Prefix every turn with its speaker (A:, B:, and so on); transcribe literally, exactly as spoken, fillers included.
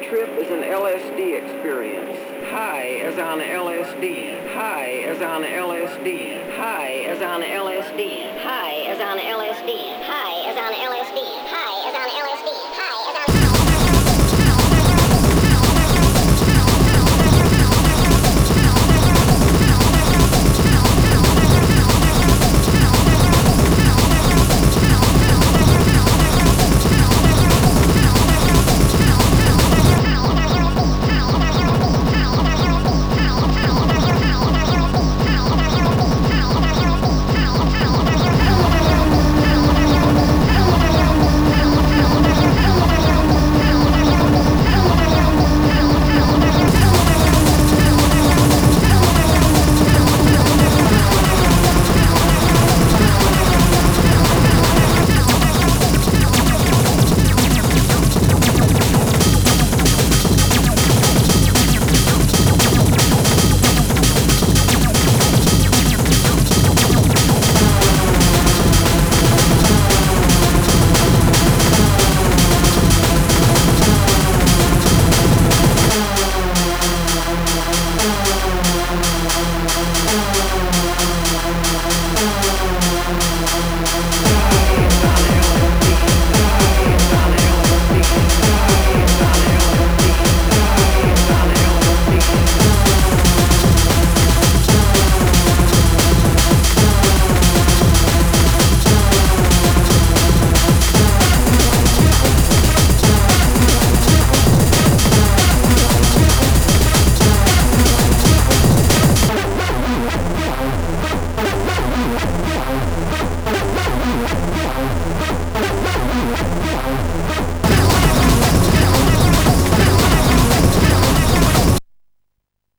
A: trip is an L S D experience. High as on L S D. High as on L S D. High as on L S D. High as on L S D. High as on L S D. High as on L S D.